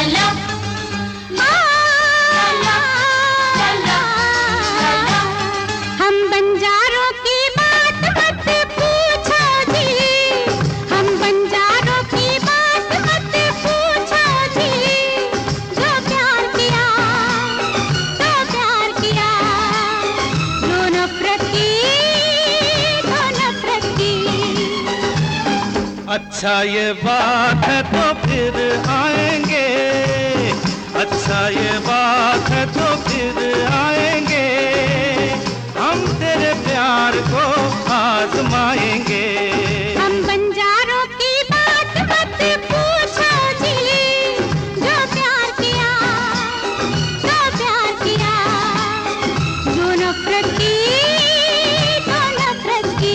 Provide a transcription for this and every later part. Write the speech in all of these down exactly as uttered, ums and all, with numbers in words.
अच्छा ये बात है तो फिर आएंगे, अच्छा ये बात है तो फिर आएंगे, हम तेरे प्यार को आजमाएंगे। हम बंजारों की बात मत पूछो जी, जो प्यार किया जो प्यार किया, जो नफरत की जो नफरत की।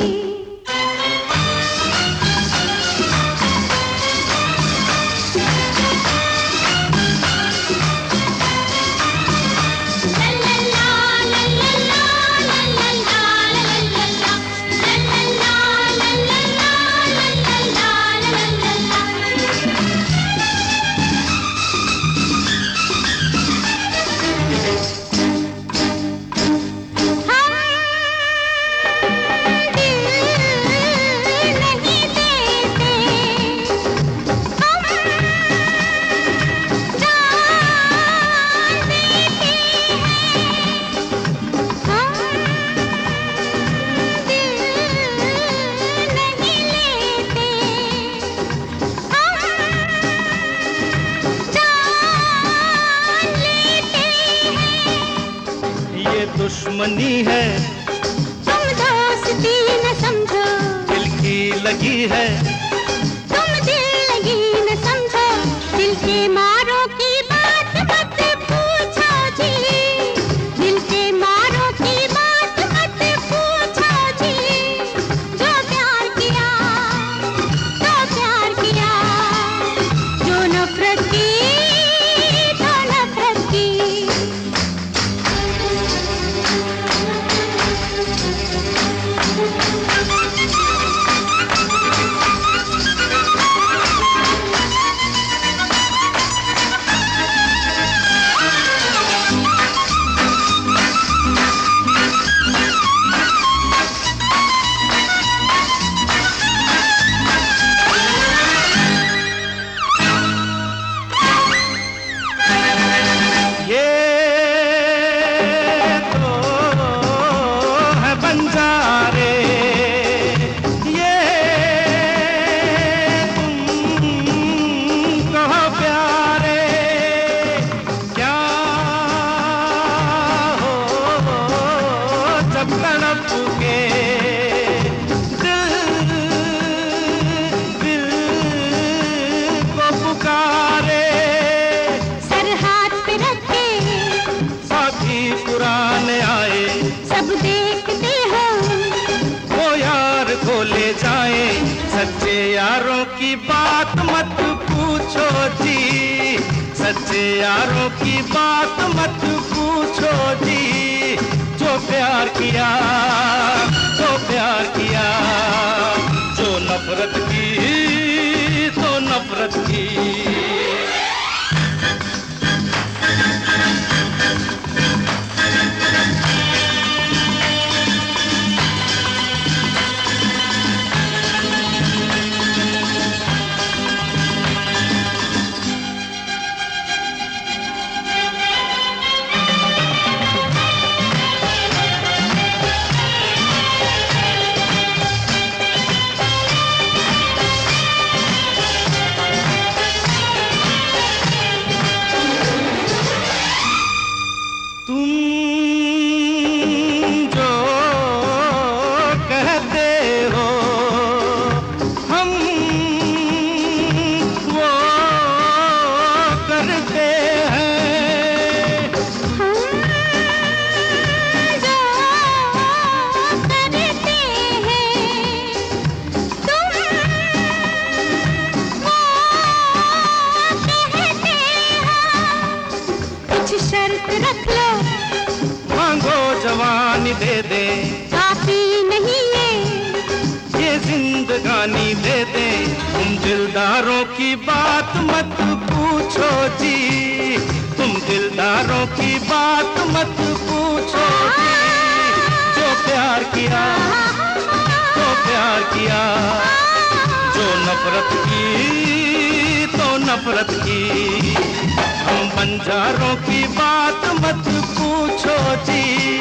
दुश्मनी है तुम दोस्ती न समझो, दिल की लगी है तुम दिल लगी न समझो, दिल के मारों की बात मत पूछो जी, दिल के मारों की बात मत पूछो जी, जो प्यार किया जो प्यार किया, जो नफरत की जो नफरत की। पुराने आए सब देखते हो वो यार को ले जाए, सच्चे यारों की बात मत पूछो जी, सच्चे यारों की बात मत पूछो जी, जो प्यार किया जो प्यार किया, जो नफरत की तो नफरत की। शर्त रख लो, मांगो जवानी दे दे, काफी नहीं है ये जिंदगानी दे दे, तुम दिलदारों की बात मत पूछो जी, तुम दिलदारों की बात मत पूछो जी। जो प्यार किया तो प्यार किया, जो नफरत की तो नफरत की। हम बंजारों की बात मत पूछो जी।